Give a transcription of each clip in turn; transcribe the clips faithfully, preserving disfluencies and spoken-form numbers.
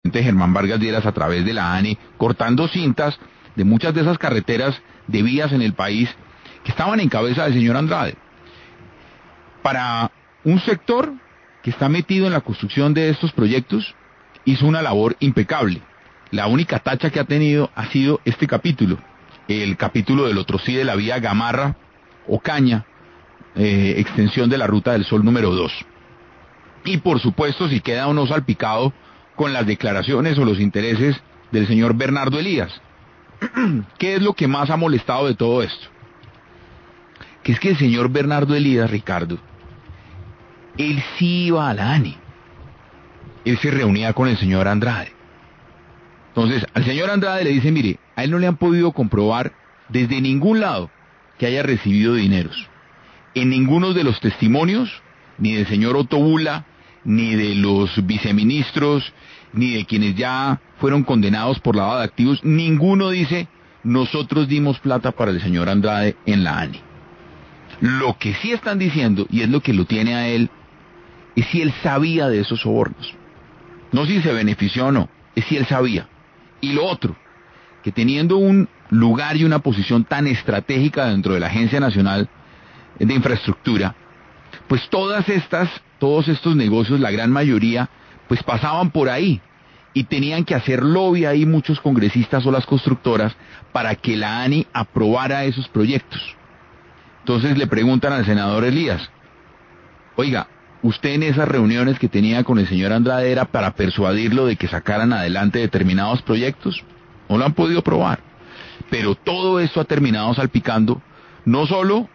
Germán Vargas Lleras a través de la ANI, cortando cintas de muchas de esas carreteras de vías en el país que estaban en cabeza del señor Andrade. Para un sector que está metido en la construcción de estos proyectos, hizo una labor impecable. La única tacha que ha tenido ha sido este capítulo, el capítulo del otro sí de la vía Gamarra Ocaña, eh, extensión de la Ruta del Sol número dos. Y por supuesto, si queda o no salpicado con las declaraciones o los intereses del señor Bernardo Elías. ¿Qué es lo que más ha molestado de todo esto? Que es que el señor Bernardo Elías, Ricardo, él sí iba a la ANI. Él se reunía con el señor Andrade. Entonces, al señor Andrade le dice, mire, a él no le han podido comprobar desde ningún lado que haya recibido dineros. En ninguno de los testimonios, ni del señor Otto Bula, ni de los viceministros, ni de quienes ya fueron condenados por lavado de activos, ninguno dice, nosotros dimos plata para el señor Andrade en la ANI. Lo que sí están diciendo, y es lo que lo tiene a él, es si él sabía de esos sobornos. No si se benefició o no, es si él sabía. Y lo otro, que teniendo un lugar y una posición tan estratégica dentro de la Agencia Nacional de Infraestructura, pues todas estas, todos estos negocios, la gran mayoría, pues pasaban por ahí y tenían que hacer lobby ahí muchos congresistas o las constructoras para que la ANI aprobara esos proyectos. Entonces le preguntan al senador Elías, oiga, ¿usted en esas reuniones que tenía con el señor Andrade era para persuadirlo de que sacaran adelante determinados proyectos? No lo han podido probar. Pero todo esto ha terminado salpicando no solo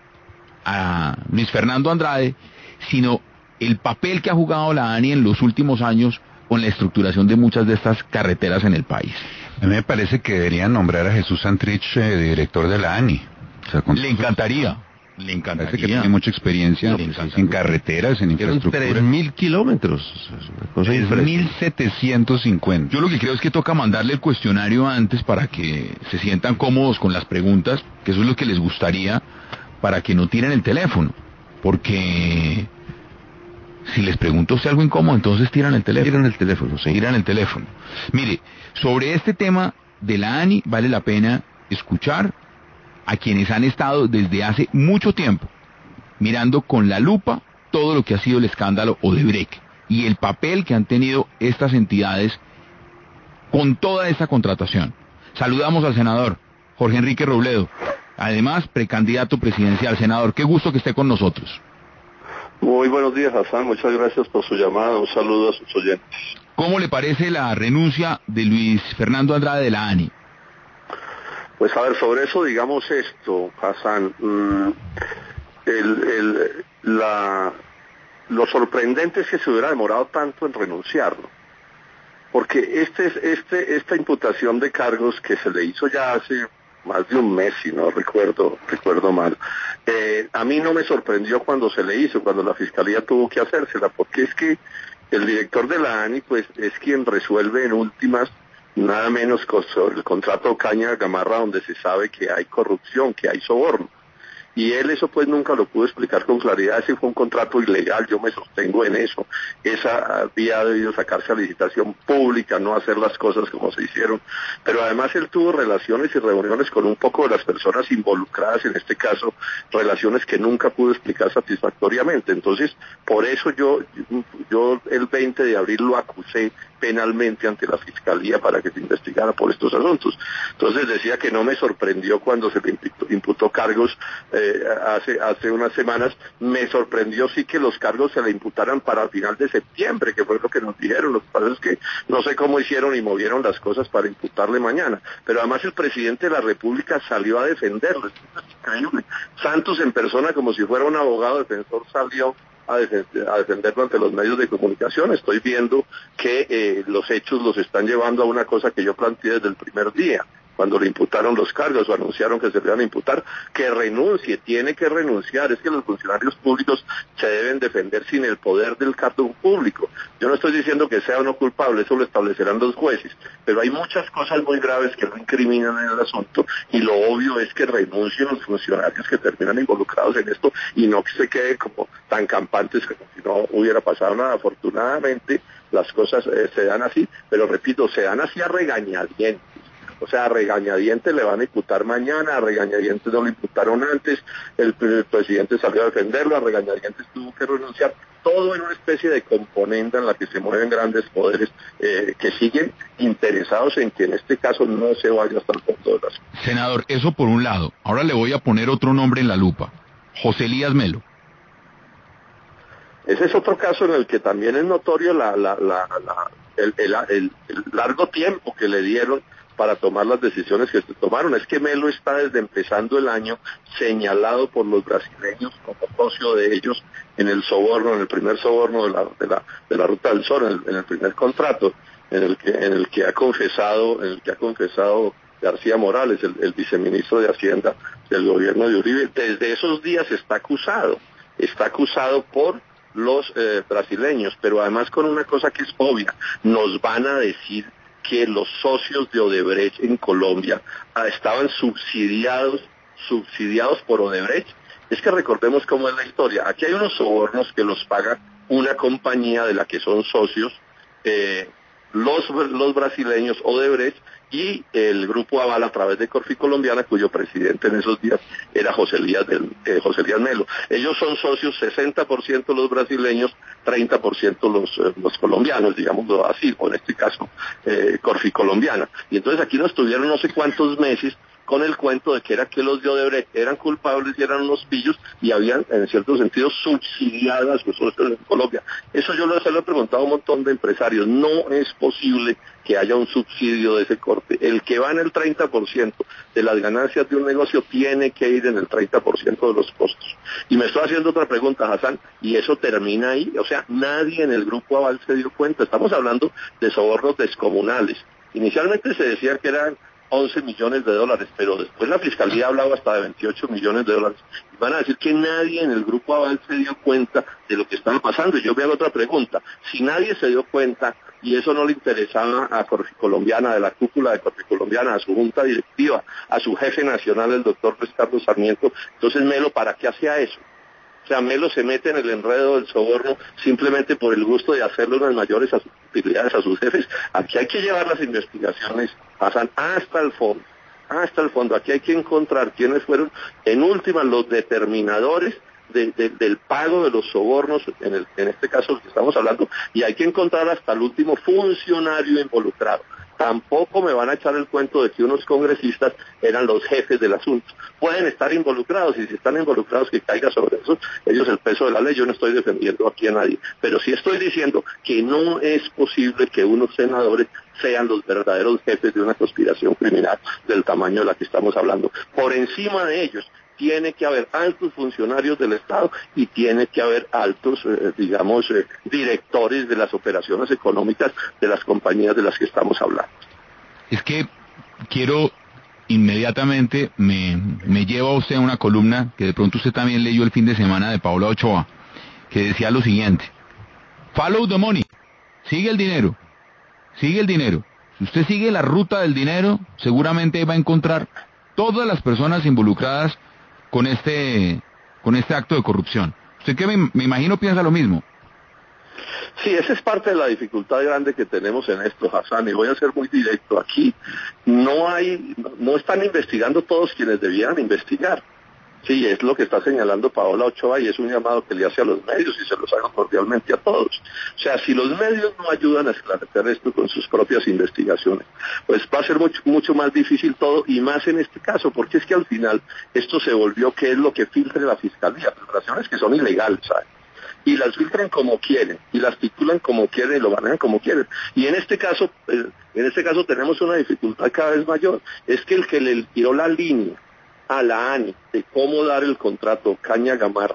a Luis Fernando Andrade, sino el papel que ha jugado la ANI en los últimos años con la estructuración de muchas de estas carreteras en el país. A mí me parece que deberían nombrar a Jesús Santrich eh, director de la ANI. O sea, con... Le encantaría. Le encantaría. Parece que tiene mucha experiencia no, pues, en carreteras, en infraestructura. tres mil kilómetros. tres mil setecientos cincuenta. Yo lo que creo es que toca mandarle el cuestionario antes para que se sientan cómodos con las preguntas, que eso es lo que les gustaría, para que no tiren el teléfono. Porque si les pregunto usted algo incómodo, entonces tiran el teléfono. Tiran el teléfono, sí. Tiran el teléfono. Mire, sobre este tema de la ANI vale la pena escuchar a quienes han estado desde hace mucho tiempo mirando con la lupa todo lo que ha sido el escándalo Odebrecht y el papel que han tenido estas entidades con toda esta contratación. Saludamos al senador Jorge Enrique Robledo, además precandidato presidencial. Senador, qué gusto que esté con nosotros. Muy buenos días, Hassan, muchas gracias por su llamada, un saludo a sus oyentes. ¿Cómo le parece la renuncia de Luis Fernando Andrade de la ANI? Pues a ver, sobre eso digamos esto, Hassan, mmm, el, el, la, lo sorprendente es que se hubiera demorado tanto en renunciar, ¿no? Porque este, este, esta imputación de cargos que se le hizo ya hace más de un mes, si no recuerdo, recuerdo mal, eh, a mí no me sorprendió cuando se le hizo, cuando la Fiscalía tuvo que hacérsela, porque es que el director de la ANI pues es quien resuelve en últimas nada menos con el contrato Ocaña Gamarra, donde se sabe que hay corrupción, que hay soborno. Y él eso pues nunca lo pudo explicar con claridad. Ese fue un contrato ilegal, yo me sostengo en eso. Esa había debido sacarse a licitación pública, no hacer las cosas como se hicieron. Pero además él tuvo relaciones y reuniones con un poco de las personas involucradas, en este caso, relaciones que nunca pudo explicar satisfactoriamente. Entonces, por eso yo, yo el veinte de abril lo acusé penalmente ante la Fiscalía para que se investigara por estos asuntos. Entonces decía que no me sorprendió cuando se le imputó, imputó cargos eh, hace, hace unas semanas. Me sorprendió sí que los cargos se le imputaran para el final de septiembre, que fue lo que nos dijeron. Lo que pasa es que no sé cómo hicieron y movieron las cosas para imputarle mañana. Pero además el presidente de la República salió a defenderlo. Es increíble. Santos en persona, como si fuera un abogado defensor, salió a, defender, a defenderlo ante los medios de comunicación. Estoy viendo que eh, los hechos los están llevando a una cosa que yo planteé desde el primer día. cuando le imputaron los cargos o anunciaron que se le iban a imputar, que renuncie, tiene que renunciar. Es que los funcionarios públicos se deben defender sin el poder del cargo público. Yo no estoy diciendo que sea o no culpable, eso lo establecerán los jueces, pero hay muchas cosas muy graves que lo incriminan en el asunto, y lo obvio es que renuncien los funcionarios que terminan involucrados en esto y no que se queden como tan campantes como si no hubiera pasado nada. Afortunadamente las cosas eh, se dan así, pero repito, se dan así a regañadientes. O sea, a regañadientes le van a imputar mañana, a regañadientes no le imputaron antes, el, el presidente salió a defenderlo, a regañadientes tuvo que renunciar, todo en una especie de componenda en la que se mueven grandes poderes eh, que siguen interesados en que en este caso no se vaya hasta el fondo de las cosas. Senador, eso por un lado. Ahora le voy a poner otro nombre en la lupa, José Elías Melo. Ese es otro caso en el que también es notorio la, la, la, la, el, el, el, el largo tiempo que le dieron para tomar las decisiones que se tomaron. Es que Melo está desde empezando el año señalado por los brasileños como socio de ellos en el soborno, en el primer soborno de la, de la, de la Ruta del Sol, en el, en el primer contrato, en el que, en el que ha confesado, en el que ha confesado García Morales, el, el viceministro de Hacienda del gobierno de Uribe. Desde esos días está acusado, está acusado por los eh, brasileños, pero además con una cosa que es obvia, nos van a decir que los socios de Odebrecht en Colombia ah, estaban subsidiados, subsidiados por Odebrecht. Es que recordemos cómo es la historia. Aquí hay unos sobornos que los paga una compañía de la que son socios, eh, los, los brasileños, Odebrecht, y el Grupo Aval a través de Corfi Colombiana, cuyo presidente en esos días era José Elías, del, eh, José Elías Melo. Ellos son socios, sesenta por ciento los brasileños, treinta por ciento los, eh, los colombianos, digámoslo así, o en este caso eh, Corfi Colombiana. Y entonces aquí nos tuvieron no sé cuántos meses con el cuento de que era que los de Odebrecht eran culpables y eran unos pillos y habían, en cierto sentido, subsidiado a sus socios en Colombia. Eso yo lo, se lo he preguntado a un montón de empresarios. No es posible que haya un subsidio de ese corte. El que va en el treinta por ciento de las ganancias de un negocio tiene que ir en el treinta por ciento de los costos. Y me estoy haciendo otra pregunta, Hassan, y eso termina ahí. O sea, nadie en el Grupo Aval se dio cuenta. Estamos hablando de sobornos descomunales. Inicialmente se decía que eran once millones de dólares, pero después la Fiscalía hablaba hasta de veintiocho millones de dólares. Y van a decir que nadie en el Grupo Aval se dio cuenta de lo que estaba pasando. Y yo me hago otra pregunta. Si nadie se dio cuenta y eso no le interesaba a Corfi Colombiana, de la cúpula de Corfi Colombiana, a su junta directiva, a su jefe nacional, el doctor Luis Carlos Sarmiento, entonces Melo, ¿para qué hacía eso? O sea, Melo se mete en el enredo del soborno simplemente por el gusto de hacerle unas mayores utilidades a sus jefes. Aquí hay que llevar las investigaciones, pasan hasta el fondo, hasta el fondo. Aquí hay que encontrar quiénes fueron, en última, los determinadores de, de, del pago de los sobornos, en, el, en este caso el que estamos hablando, y hay que encontrar hasta el último funcionario involucrado. Tampoco me van a echar el cuento de que unos congresistas eran los jefes del asunto. Pueden estar involucrados, y si están involucrados que caiga sobre eso ellos el peso de la ley. Yo no estoy defendiendo aquí a nadie, pero sí estoy diciendo que no es posible que unos senadores sean los verdaderos jefes de una conspiración criminal del tamaño de la que estamos hablando. Por encima de ellos tiene que haber altos funcionarios del Estado y tiene que haber altos, eh, digamos, eh, directores de las operaciones económicas de las compañías de las que estamos hablando. Es que quiero inmediatamente, me, me lleva a usted a una columna que de pronto usted también leyó el fin de semana de Paola Ochoa, que decía lo siguiente: follow the money, sigue el dinero, sigue el dinero. Si usted sigue la ruta del dinero, seguramente va a encontrar todas las personas involucradas con este con este acto de corrupción. ¿Usted qué me, me imagino piensa lo mismo? Sí, esa es parte de la dificultad grande que tenemos en esto, Hassan, y voy a ser muy directo. Aquí no hay, no están investigando todos quienes debieran investigar. Sí, es lo que está señalando Paola Ochoa y es un llamado que le hace a los medios y se los hago cordialmente a todos. O sea, si los medios no ayudan a esclarecer esto con sus propias investigaciones, pues va a ser mucho, mucho más difícil todo, y más en este caso, porque es que al final esto se volvió que es lo que filtre la Fiscalía, filtraciones que son ilegales, ¿sabes? Y las filtran como quieren, y las titulan como quieren, y lo manejan como quieren. Y en este caso, en este caso tenemos una dificultad cada vez mayor. Es que el que le tiró la línea a la ANI de cómo dar el contrato Caña Gamarra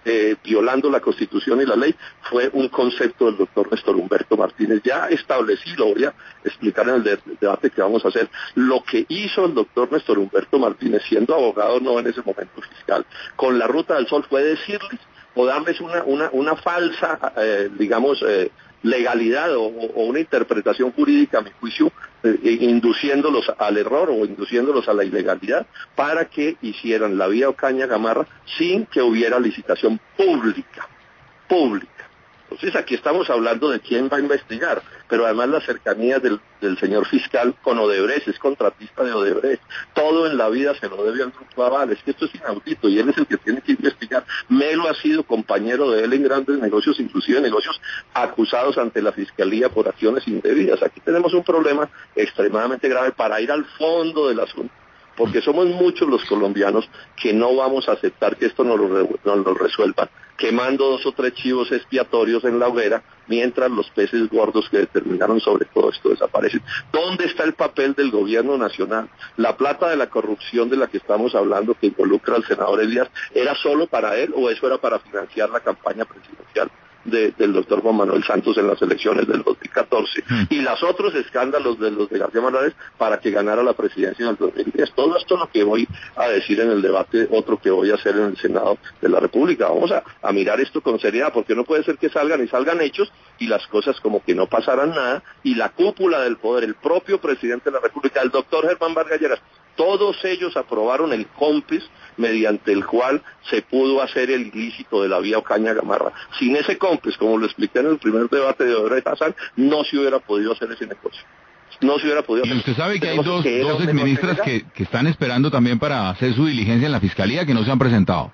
eh, violando la Constitución y la ley, fue un concepto del doctor Néstor Humberto Martínez. Ya establecí, lo voy a explicar en el de- debate que vamos a hacer, lo que hizo el doctor Néstor Humberto Martínez, siendo abogado no en ese momento fiscal, con la Ruta del Sol, fue decirles o darles una, una, una falsa, eh, digamos, eh, legalidad o, o una interpretación jurídica, a mi juicio, eh, induciéndolos al error o induciéndolos a la ilegalidad para que hicieran la vía Ocaña Gamarra sin que hubiera licitación pública, pública. Entonces aquí estamos hablando de quién va a investigar, pero además la cercanía del, del señor fiscal con Odebrecht, es contratista de Odebrecht, todo en la vida se lo debe al Grupo Aval, es que esto es inaudito y él es el que tiene que investigar. Melo ha sido compañero de él en grandes negocios, inclusive negocios acusados ante la Fiscalía por acciones indebidas. Aquí tenemos un problema extremadamente grave para ir al fondo del asunto, porque somos muchos los colombianos que no vamos a aceptar que esto nos lo, re, nos lo resuelvan, quemando dos o tres chivos expiatorios en la hoguera, mientras los peces gordos que determinaron sobre todo esto desaparecen. ¿Dónde está el papel del gobierno nacional? La plata de la corrupción de la que estamos hablando, que involucra al senador Elías, ¿era solo para él o eso era para financiar la campaña presidencial de, del doctor Juan Manuel Santos en las elecciones del dos mil catorce? Mm. Y los otros escándalos de los de García Morales para que ganara la presidencia en el dos mil diez. Todo esto es lo que voy a decir en el debate, otro que voy a hacer en el Senado de la República. Vamos a, a mirar esto con seriedad, porque no puede ser que salgan y salgan hechos y las cosas como que no pasaran nada, y la cúpula del poder, el propio presidente de la República, el doctor Germán Vargas Lleras, todos ellos aprobaron el COMPES mediante el cual se pudo hacer el ilícito de la vía Ocaña Gamarra. Sin ese COMPES, como lo expliqué en el primer debate de Odebrecht Hazán, no se hubiera podido hacer ese negocio. No se hubiera podido y hacer. usted sabe que Tenemos hay dos, que dos exministras que, que están esperando también para hacer su diligencia en la Fiscalía, que no se han presentado.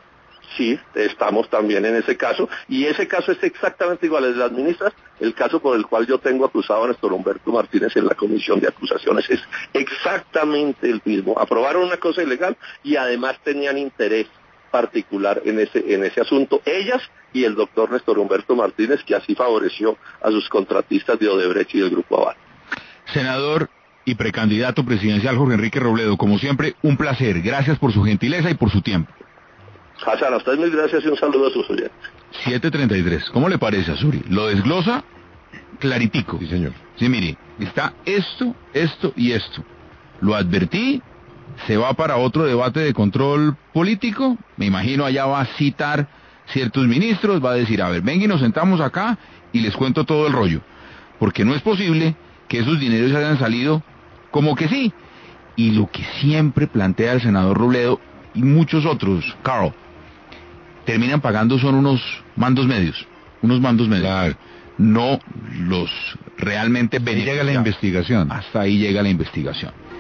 Sí, estamos también en ese caso, y ese caso es exactamente igual al de las ministras, el caso por el cual yo tengo acusado a Néstor Humberto Martínez en la comisión de acusaciones es exactamente el mismo. Aprobaron una cosa ilegal y además tenían interés particular en ese en ese asunto, ellas y el doctor Néstor Humberto Martínez, que así favoreció a sus contratistas de Odebrecht y del Grupo Aval. Senador y precandidato presidencial Jorge Enrique Robledo, como siempre, un placer. Gracias por su gentileza y por su tiempo. Hazán, a ustedes mil gracias y un saludo a sus oyentes. siete treinta y tres. ¿Cómo le parece, Azuri? Lo desglosa claritico. Sí, señor. Sí, mire, está esto, esto y esto. Lo advertí, se va para otro debate de control político. Me imagino allá va a citar ciertos ministros, va a decir, a ver, venga y nos sentamos acá y les cuento todo el rollo. Porque no es posible que esos dineros hayan salido como que sí. Y lo que siempre plantea el senador Robledo y muchos otros, Carl, terminan pagando son unos mandos medios, unos mandos medios, claro. No los realmente beneficiados. Ahí llega la investigación. Hasta ahí llega la investigación.